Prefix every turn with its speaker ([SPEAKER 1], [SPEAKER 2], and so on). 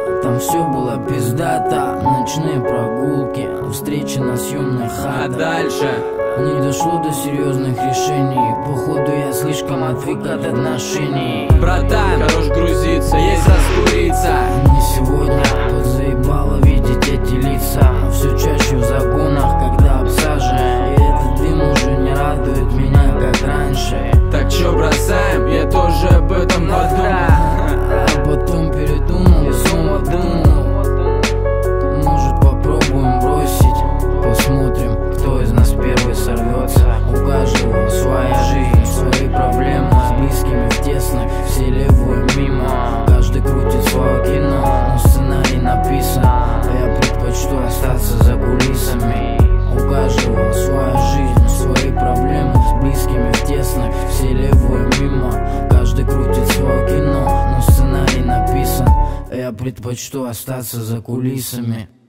[SPEAKER 1] там все было пиздато. Ночные прогулки, встречи на съемных хатах.
[SPEAKER 2] А дальше
[SPEAKER 1] не дошло до серьезных решений. Походу я слишком отвык от отношений.
[SPEAKER 2] братан, хорош грузиться, есть раскуриться.
[SPEAKER 1] Не сегодня, тут заебало видеть эти лица. Все чаще в загонах, когда обсажен. И этот дым уже не радует меня, как раньше.
[SPEAKER 2] Так чё, бросаем? Я тоже об этом подумал.
[SPEAKER 1] А потом передумал и снова думал, может попробуем бросить. Посмотрим, кто из нас первый сорвется. У каждого своя жизнь, свои проблемы. С близкими в тесных, все левую мимо. Каждый крутит свое кино, но сценарий написан. Я предпочту остаться за кулисами. У каждого своя жизнь, свои проблемы. С близкими в тесных, все левую мимо. Каждый крутит свое кино, но сценарий написан. Я предпочту остаться за кулисами.